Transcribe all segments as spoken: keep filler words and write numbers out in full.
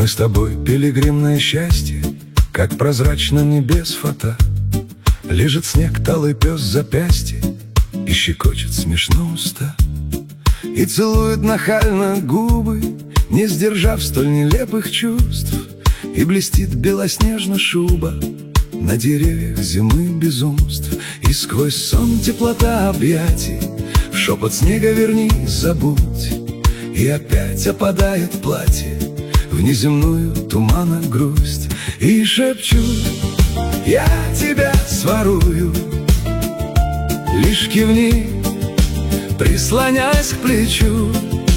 Мы с тобой пилигримное счастье, как прозрачно небес фата. Лежит снег, талый пес запястье и щекочет смешно уста, и целует нахально губы, не сдержав столь нелепых чувств. И блестит белоснежно шуба на деревьях зимы безумств. И сквозь сон теплота объятий, в шепот снега верни, забудь. И опять опадает платье в неземную тумана грусть. И шепчу: я тебя сворую, лишь кивни, прислонясь к плечу.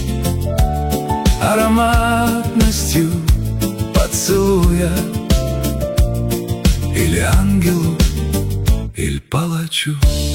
Ароматностью поцелуя или ангелу, или палачу.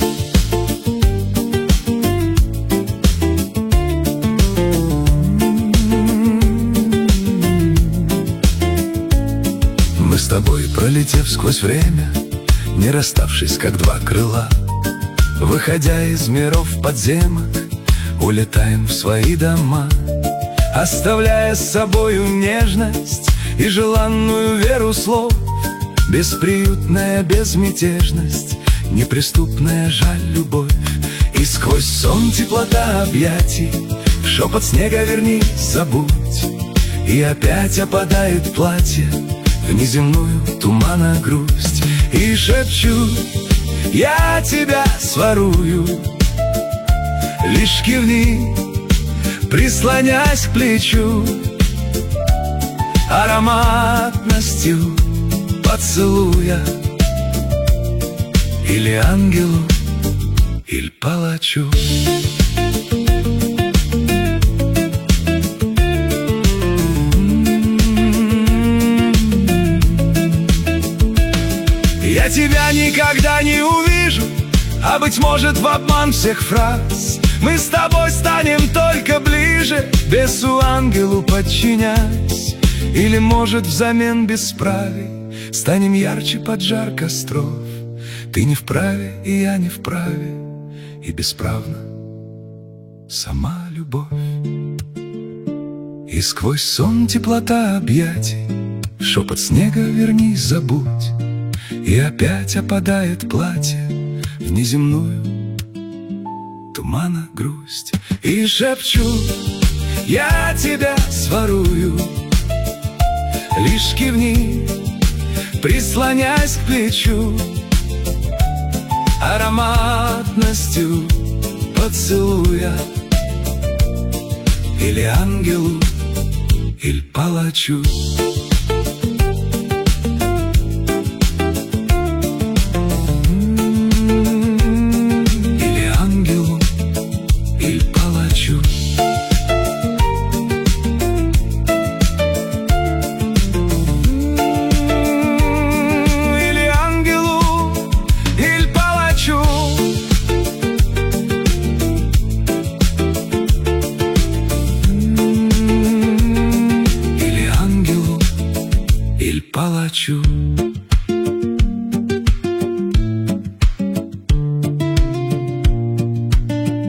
Мы с тобой, пролетев сквозь время, не расставшись, как два крыла, выходя из миров подземок, улетаем в свои дома, оставляя с собою нежность и желанную веру слов. Бесприютная безмятежность, неприступная жаль любовь. И сквозь сон теплота объятий, в шепот снега верни, забудь. И опять опадает платье в неземную тумана грусть. И шепчу: я тебя сворую, лишь кивни, прислонясь к плечу. Ароматностью поцелуя или ангелу, или палачу. Я тебя никогда не увижу, а быть может в обман всех фраз мы с тобой станем только ближе, бесу ангелу подчинясь. Или может взамен бесправий станем ярче под жар костров. Ты не вправе, и я не вправе, и бесправна сама любовь. И сквозь сон теплота объятий, шепот снега верни, забудь. И опять опадает платье в неземную тумана грусть. И шепчу: я тебя сворую, лишь кивни, прислонясь к плечу. Ароматностью поцелуя или ангелу, или палачу. Палачу.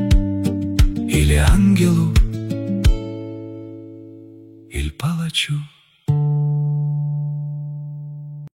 Или ангелу, или палачу.